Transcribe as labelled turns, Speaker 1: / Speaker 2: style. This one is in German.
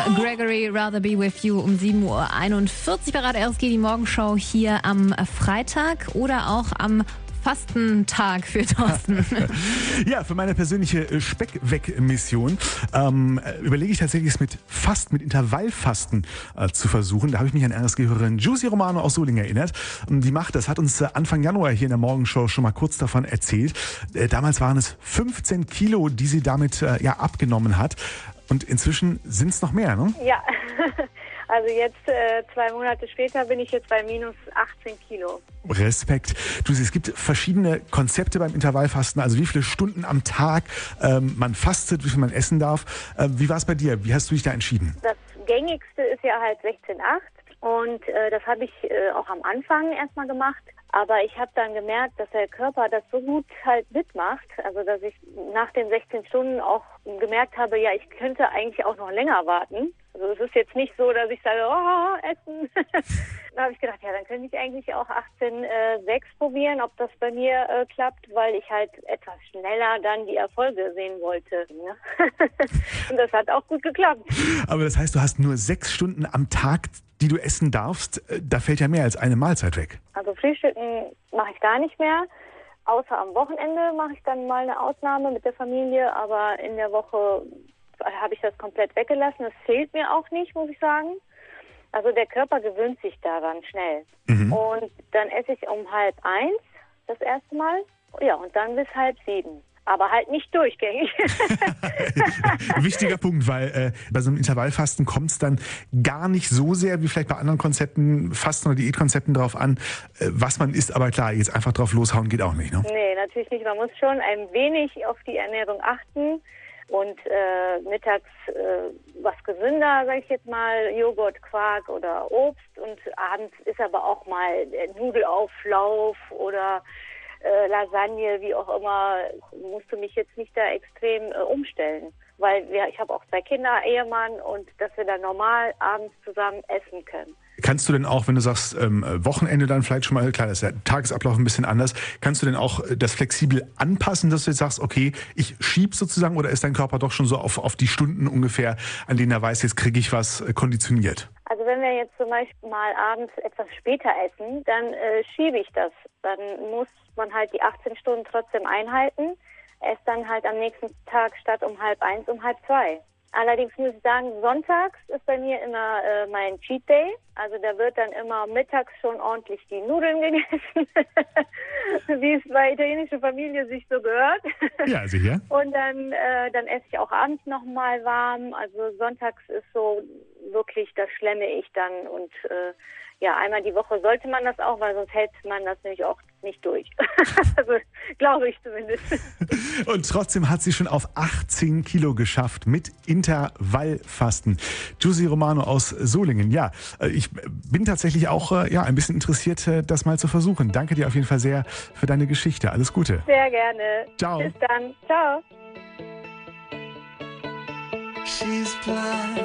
Speaker 1: Gregory, Rather Be With You um 7.41 Uhr bei Radio RSG, die Morgenshow hier am Freitag oder auch am Fastentag für Thorsten.
Speaker 2: Ja, für meine persönliche Speckweg-Mission überlege ich tatsächlich, es mit Intervallfasten zu versuchen. Da habe ich mich an RSG-Hörerin Giusy Romano aus Solingen erinnert. Die macht das, hat uns Anfang Januar hier in der Morgenshow schon mal kurz davon erzählt. Damals waren es 15 Kilo, die sie damit abgenommen hat. Und inzwischen sind es noch mehr, ne?
Speaker 3: Ja, also jetzt 2 Monate später bin ich jetzt bei minus 18 Kilo.
Speaker 2: Respekt. Du, es gibt verschiedene Konzepte beim Intervallfasten, also wie viele Stunden am Tag man fastet, wie viel man essen darf. Wie war es bei dir? Wie hast du dich da entschieden?
Speaker 3: Das gängigste ist ja halt 16,8 und das habe ich auch am Anfang erstmal gemacht. Aber ich habe dann gemerkt, dass der Körper das so gut halt mitmacht, also dass ich nach den 16 Stunden auch gemerkt habe, ja, ich könnte eigentlich auch noch länger warten. Also es ist jetzt nicht so, dass ich sage, essen. Da habe ich gedacht, ja, dann könnte ich eigentlich auch 18,6 probieren, ob das bei mir klappt, weil ich halt etwas schneller dann die Erfolge sehen wollte. Ne? Und das hat auch gut geklappt.
Speaker 2: Aber das heißt, du hast nur 6 Stunden am Tag, die du essen darfst. Da fällt ja mehr als eine Mahlzeit weg.
Speaker 3: Also Frühstücken mache ich gar nicht mehr. Außer am Wochenende mache ich dann mal eine Ausnahme mit der Familie, aber in der Woche habe ich das komplett weggelassen. Das fehlt mir auch nicht, muss ich sagen. Also der Körper gewöhnt sich daran schnell. Mhm. Und dann esse ich um 12:30 das erste Mal. Ja, und dann bis 6:30. Aber halt nicht durchgängig.
Speaker 2: Wichtiger Punkt, weil bei so einem Intervallfasten kommt es dann gar nicht so sehr wie vielleicht bei anderen Konzepten, Fasten- oder Diätkonzepten drauf an, was man isst. Aber klar, jetzt einfach drauf loshauen geht auch nicht, ne?
Speaker 3: Nee, natürlich nicht. Man muss schon ein wenig auf die Ernährung achten. Und mittags was gesünder, sage ich jetzt mal, Joghurt, Quark oder Obst. Und abends ist aber auch mal Nudelauflauf oder Lasagne, wie auch immer. Musst du mich jetzt nicht da extrem umstellen. Weil ich habe auch 2 Kinder, Ehemann, und dass wir dann normal abends zusammen essen können.
Speaker 2: Kannst du denn auch, wenn du sagst, Wochenende dann vielleicht schon mal, klar, das ist ja Tagesablauf ein bisschen anders, kannst du denn auch das flexibel anpassen, dass du jetzt sagst, okay, ich schieb sozusagen, oder ist dein Körper doch schon so auf die Stunden ungefähr, an denen er weiß, jetzt kriege ich was konditioniert?
Speaker 3: Also wenn wir jetzt zum Beispiel mal abends etwas später essen, dann schiebe ich das. Dann muss man halt die 18 Stunden trotzdem einhalten, esse dann halt am nächsten Tag statt um 12:30 um 12:30. Allerdings muss ich sagen, sonntags ist bei mir immer mein Cheat Day. Also da wird dann immer mittags schon ordentlich die Nudeln gegessen, wie es bei italienischer Familie sich so gehört.
Speaker 2: Ja, sicher.
Speaker 3: Und dann esse ich auch abends nochmal warm. Also sonntags ist so wirklich, das schlemme ich dann. Und einmal die Woche sollte man das auch, weil sonst hält man das nämlich auch nicht durch. Also glaube ich zumindest.
Speaker 2: Und trotzdem hat sie schon auf 18 Kilo geschafft mit Intervallfasten. Giusy Romano aus Solingen. Ja, ich bin tatsächlich auch ein bisschen interessiert, das mal zu versuchen. Danke dir auf jeden Fall sehr für deine Geschichte. Alles Gute.
Speaker 3: Sehr gerne.
Speaker 2: Ciao.
Speaker 3: Bis dann. Ciao.